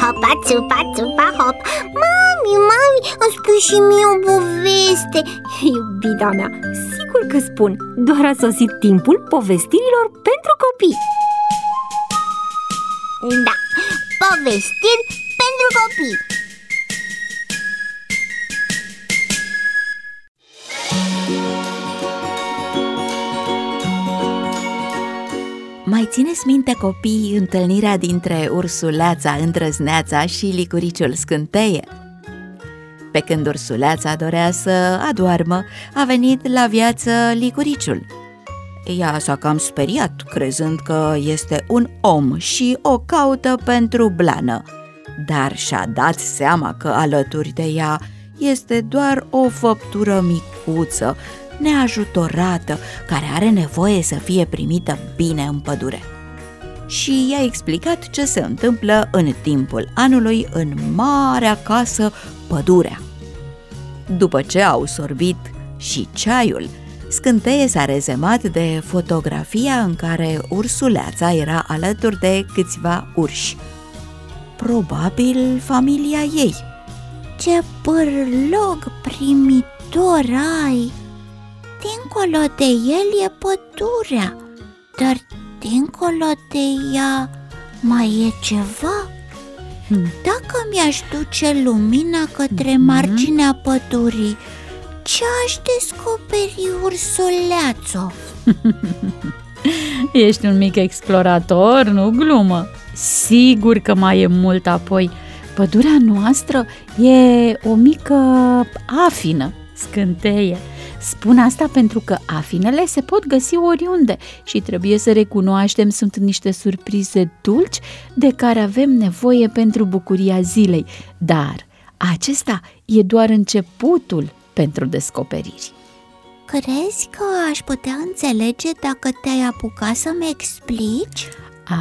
hopa, țupa, țupa, hop. Mami, îmi spui și mie o poveste. Iubita mea, sigur că spun. Doar a sosit timpul povestirilor pentru copii. Da, povestiri pentru copii. Mai țineți minte, copii, întâlnirea dintre ursuleața Îndrăzneața și licuriciul Scânteie? Pe când ursuleața dorea să adoarmă, a venit la viață licuriciul. Ea s-a cam speriat, crezând că este un om și o caută pentru blană, dar și-a dat seama că alături de ea este doar o făptură micuță, neajutorată, care are nevoie să fie primită bine în pădure. Și i-a explicat ce se întâmplă în timpul anului în marea casă, pădurea. După ce au sorbit și ceaiul, Scânteie s-a rezemat de fotografia în care ursuleața era alături de câțiva urși. Probabil familia ei. Ce pârlog primitor ai! Dincolo de el e pădurea, dar dincolo de ea mai e ceva? Dacă mi-aș duce lumina către marginea pădurii, ce aș descoperi, ursuleațo? Ești un mic explorator, nu glumă. Sigur că mai e mult apoi. Pădurea noastră e o mică afină, Scânteie. Spun asta pentru că afinele se pot găsi oriunde și trebuie să recunoaștem, sunt niște surprize dulci de care avem nevoie pentru bucuria zilei, dar acesta e doar începutul pentru descoperiri. Crezi că aș putea înțelege dacă te-ai apucat să-mi explici?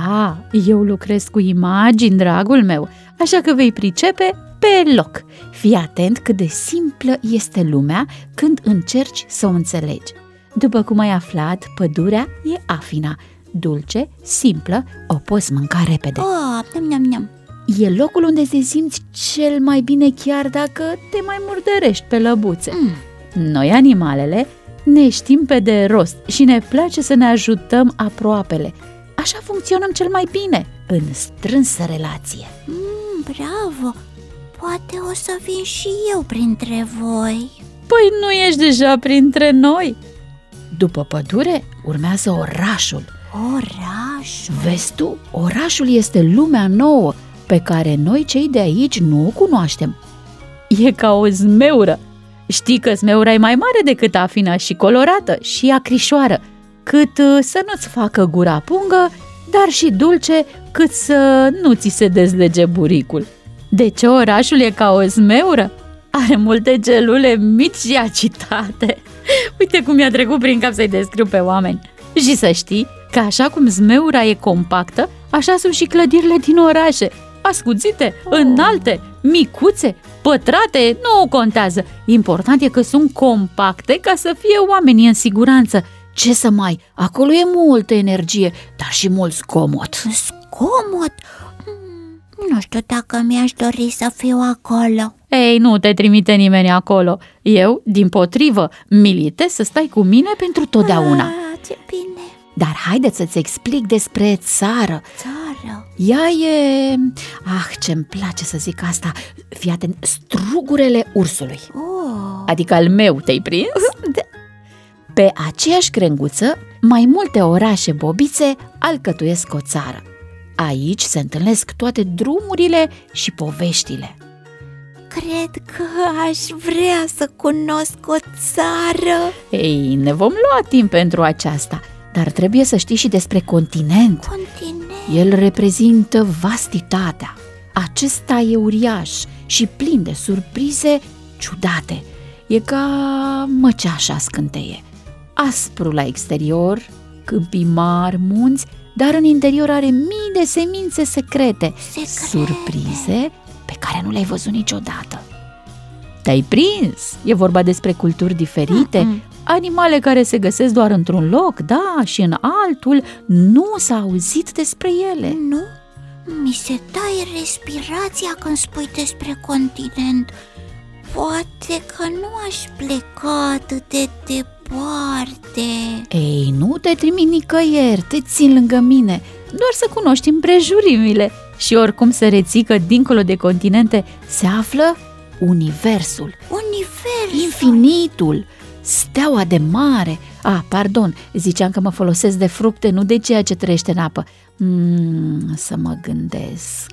Eu lucrez cu imagini, dragul meu, așa că vei pricepe pe loc. Fii atent cât de simplă este lumea când încerci să o înțelegi. După cum ai aflat, pădurea e afina, dulce, simplă, o poți mânca repede. Niam. E locul unde te simți cel mai bine chiar dacă te mai murdărești pe lăbuțe. Noi, animalele, ne știm pe de rost și ne place să ne ajutăm aproapele. Așa funcționăm cel mai bine, în strânsă relație. Bravo! Poate o să vin și eu printre voi. Păi nu ești deja printre noi? După pădure urmează orașul. Orașul? Vezi tu, orașul este lumea nouă pe care noi cei de aici nu o cunoaștem. E ca o zmeură. Știi că zmeura e mai mare decât afina și colorată și acrișoară, cât să nu-ți facă gura pungă, dar și dulce cât să nu ți se dezlege buricul. De ce orașul e ca o zmeură? Are multe celule mici și agitate. Uite cum mi-a trecut prin cap să-i descriu pe oameni. Și să știi că așa cum zmeura e compactă, așa sunt și clădirile din orașe. Ascuțite, înalte, micuțe, pătrate, nu contează. Important e că sunt compacte ca să fie oamenii în siguranță. Ce să mai, acolo e multă energie, dar și mult zgomot. Zgomot? Nu știu dacă mi-aș dori să fiu acolo. Ei, nu te trimite nimeni acolo. Eu, dimpotrivă, militez să stai cu mine pentru totdeauna. Ce bine. Dar haideți să-ți explic despre țară. Țară? Ea e... ce-mi place să zic asta. Fii atent, strugurele ursului. Adică al meu, te-ai prins? Pe aceeași crenguță, mai multe orașe bobițe alcătuiesc o țară. Aici se întâlnesc toate drumurile și poveștile. Cred că aș vrea să cunosc o țară. Ei, ne vom lua timp pentru aceasta, dar trebuie să știi și despre continent. Continent? El reprezintă vastitatea. Acesta e uriaș și plin de surprize ciudate. E ca măceașa Scânteie. Aspru la exterior, câmpii mari, munți, dar în interior are mii de semințe secrete. Surprize pe care nu le-ai văzut niciodată. Te-ai prins? E vorba despre culturi diferite, animale care se găsesc doar într-un loc, da, și în altul nu s-a auzit despre ele. Mi se taie respirația când spui despre continent. Poate că nu aș pleca atât de departe. Ei, nu te trimit nicăieri, te țin lângă mine, doar să cunoști împrejurimile. Și oricum să reții că dincolo de continente se află universul, infinitul, steaua de mare. Pardon, ziceam că mă folosesc de fructe, nu de ceea ce trăiește în apă. Să mă gândesc.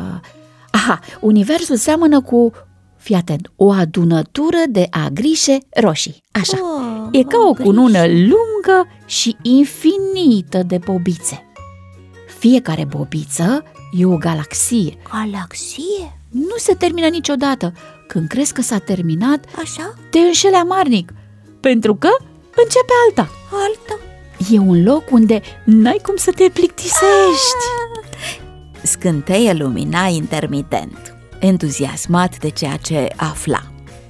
Universul seamănă cu, fii atent, o adunătură de agrișe roșii. Așa, e ca o cunună lungă și infinită de bobițe. Fiecare bobiță e o galaxie. Galaxie? Nu se termină niciodată. Când crezi că s-a terminat, Așa? te înșeli amarnic, pentru că începe alta. E un loc unde n-ai cum să te plictisești. Scânteie lumina intermitent, entuziasmat de ceea ce afla.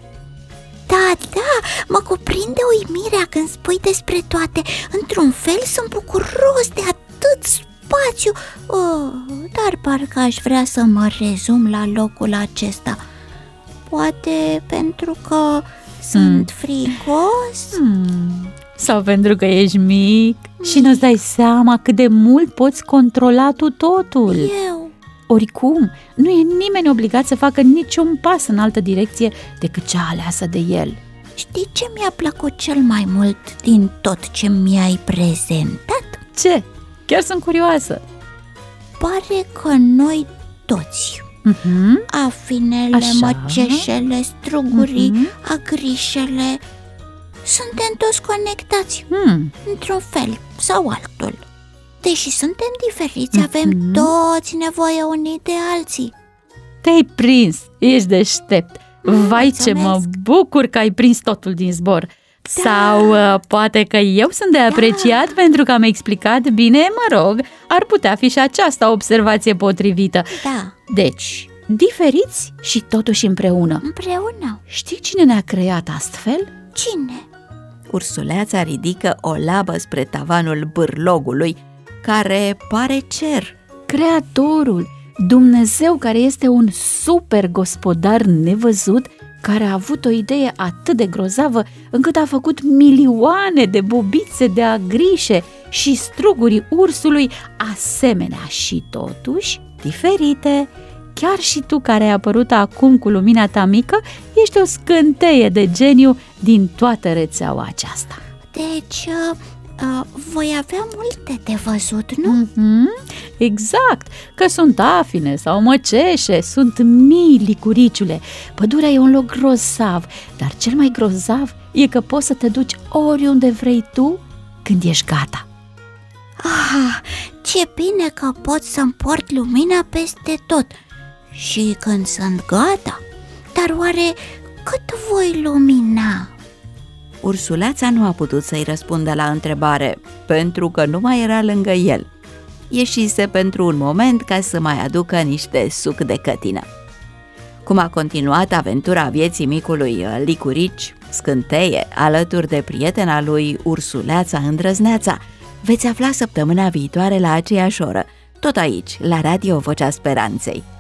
Da, mă cuprinde uimirea când spui despre toate. Într-un fel sunt bucuros de atât spațiu. Dar parcă aș vrea să mă rezum la locul acesta. Poate pentru că sunt frigos? Sau pentru că ești mic și nu-ți dai seama cât de mult poți controla tu totul. Eu? Oricum, nu e nimeni obligat să facă niciun pas în altă direcție decât cea aleasă de el. Știi ce mi-a plăcut cel mai mult din tot ce mi-ai prezentat? Ce? Chiar sunt curioasă. Pare că noi toți, afinele, Așa. măceșele, strugurii, agrișele, suntem toți conectați, într-un fel sau altul. Deși suntem diferiți, avem toți nevoie unii de alții. Te-ai prins, ești deștept. Vai, ce Mulțumesc. mă bucur că ai prins totul din zbor. Sau poate că eu sunt de apreciat pentru că am explicat bine, mă rog, ar putea fi și aceasta o observație potrivită. Da, Deci, diferiți și totuși împreună. împreună. Știi cine ne-a creat astfel? Cine? Ursuleața ridică o labă spre tavanul bârlogului, care pare cer. Creatorul, Dumnezeu, care este un super gospodar nevăzut, care a avut o idee atât de grozavă încât a făcut milioane de bobițe de agrișe și strugurii ursului asemenea și totuși diferite. Chiar și tu, care ai apărut acum cu lumina ta mică, ești o scânteie de geniu din toată rețeaua aceasta. Deci, voi avea multe de văzut, nu? Exact, că sunt afine sau măceșe, sunt mii, licuriciule. Pădurea e un loc grozav, dar cel mai grozav e că poți să te duci oriunde vrei tu când ești gata. Ce bine că pot să-mi port lumina peste tot. Și când sunt gata. Dar oare cât voi lumina? Ursuleața nu a putut să-i răspundă la întrebare, pentru că nu mai era lângă el. Ieșise pentru un moment ca să mai aducă niște suc de cătină. Cum a continuat aventura vieții micului licurici, scânteie, alături de prietena lui Ursuleața Îndrăzneața, veți afla săptămâna viitoare la aceeași oră, tot aici, la Radio Vocea Speranței.